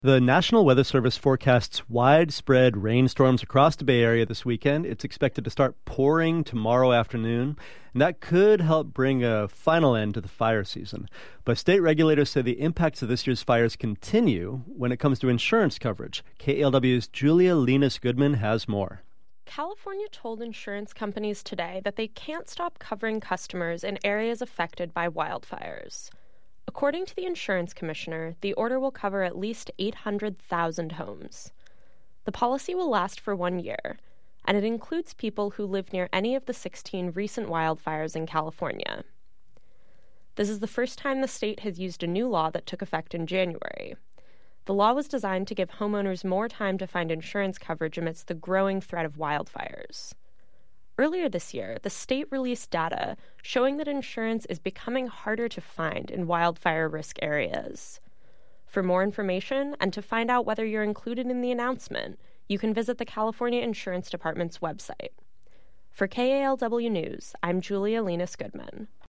The National Weather Service forecasts widespread rainstorms across the Bay Area this weekend. It's expected to start pouring tomorrow afternoon, and that could help bring a final end to the fire season. But state regulators say the impacts of this year's fires continue when it comes to insurance coverage. KALW's Julia Linus Goodman has more. California told insurance companies today that they can't stop covering customers in areas affected by wildfires. According to the insurance commissioner, the order will cover at least 800,000 homes. The policy will last for 1 year, and it includes people who live near any of the 16 recent wildfires in California. This is the first time the state has used a new law that took effect in January. The law was designed to give homeowners more time to find insurance coverage amidst the growing threat of wildfires. Earlier this year, the state released data showing that insurance is becoming harder to find in wildfire risk areas. For more information and to find out whether you're included in the announcement, you can visit the California Insurance Department's website. For KALW News, I'm Julia Linus Goodman.